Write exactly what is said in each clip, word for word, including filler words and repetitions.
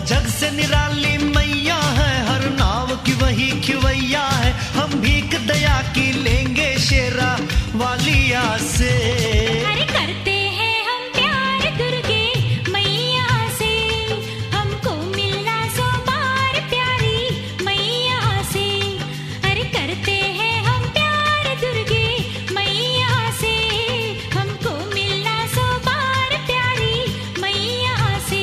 जग से निराली मैया है, हर नाव की वही खिवैया है। हम भीख दया की लेंगे शेरा वालिया से। अरे करते हैं हम प्यार दुर्गे मैया से, हमको मिलना सौ बार प्यारी मैया से। अरे करते हैं हम प्यार दुर्गे मैया से, हमको मिलना सौ बार प्यारी मैया से।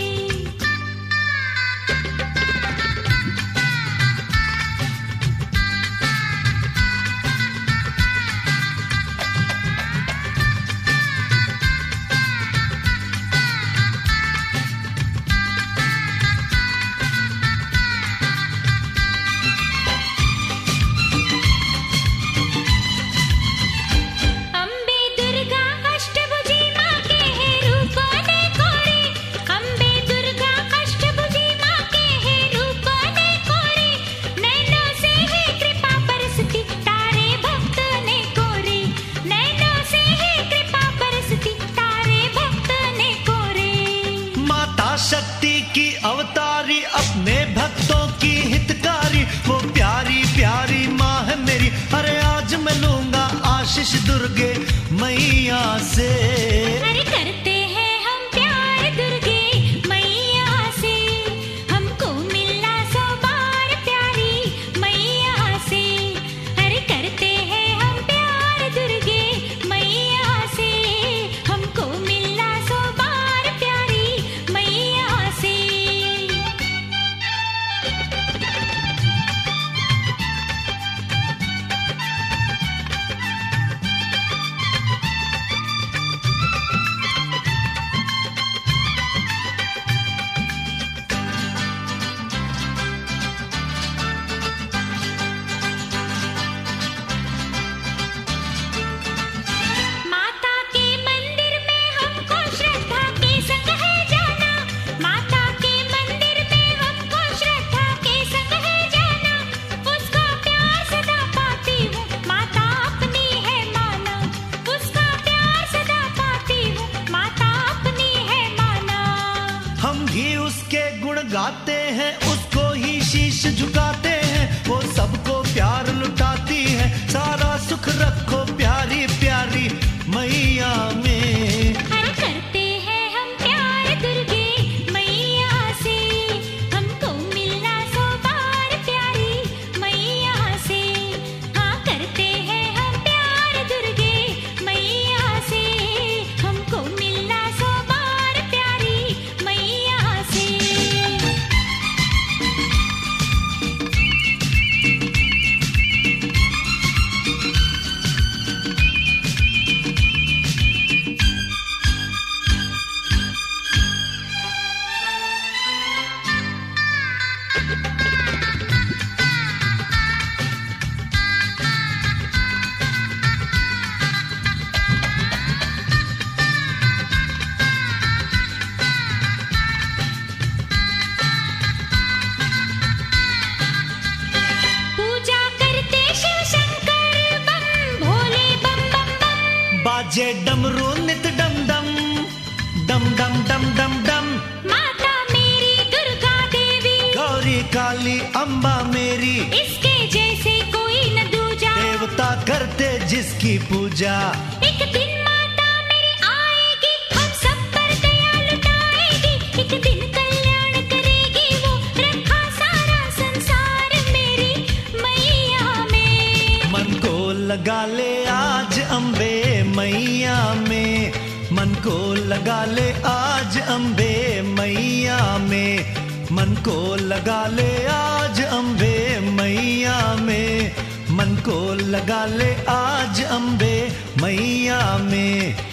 अम्बे दुर्गा अष्टभुजी माँ के है रूप अनेकोरे, अम्बे दुर्गा अष्टभुजी माँ के है रूप अनेकोरे। नैनों से है कृपा बरसती तारे भक्त ने कोरे, नैनों से है कृपा बरसती तारे भक्त ने कोरे। माता शक्ति की अवतारी, अपने भक्तों की हितकारी, वो प्यारी प्यारी माँ है मेरी। अरे आज मैं लूंगा आशीष दुर्गे मैया से। अरे करते हैं हम प्यार दुर्गे मैया से, हमको मिलना सौ बार प्यारी मैया से। अरे करते हैं हम प्यार दुर्गे मैया से, हमको मिलना सौ बार प्यारी मैया से। माता के मंदिर में हमको श्रद्धा के संग है जाना, माता के मंदिर में हमको श्रद्धा के संग है जाना। उसका प्यार सदा पाती हूँ, माता अपनी है माना, उसका प्यार सदा पाती हूँ, माता अपनी है माना। हम भी उसके गुण गाते हैं, उसको ही शीश झुकाते हैं। वो सबको प्यार लुटाती है, सारा सुख रखो प्यारी प्यारी मैया में। अरे करते हैं हम प्यार दुर्गे मैया से, हमको मिलना सौ बार प्यारी मैया से। हाँ करते हैं हम प्यार दुर्गे मैया से, हमको मिलना सौ बार प्यारी मैया से। पूजा करते शिव शंकर बम भोले बम बम बम। बाजे डमरू नित डम डम डम डम डम डम डम। माता मेरी दुर्गा देवी, गौरी काली अम्बा मेरी, इसके जैसे कोई न दूजा। देवता करते जिसकी पूजा। एक दिन माता मेरी आएगी, हम सब पर दया लुटाएगी। एक दिन कल्याण करेगी वो, रखा सारा संसार मेरी मैया में। मन को लगा ले आज अम्बे मैया में, मन को लगा ले आज अम्बे मैया में, मन को लगा ले आज अम्बे मैया में, मन को लगा ले आज अम्बे मैया में।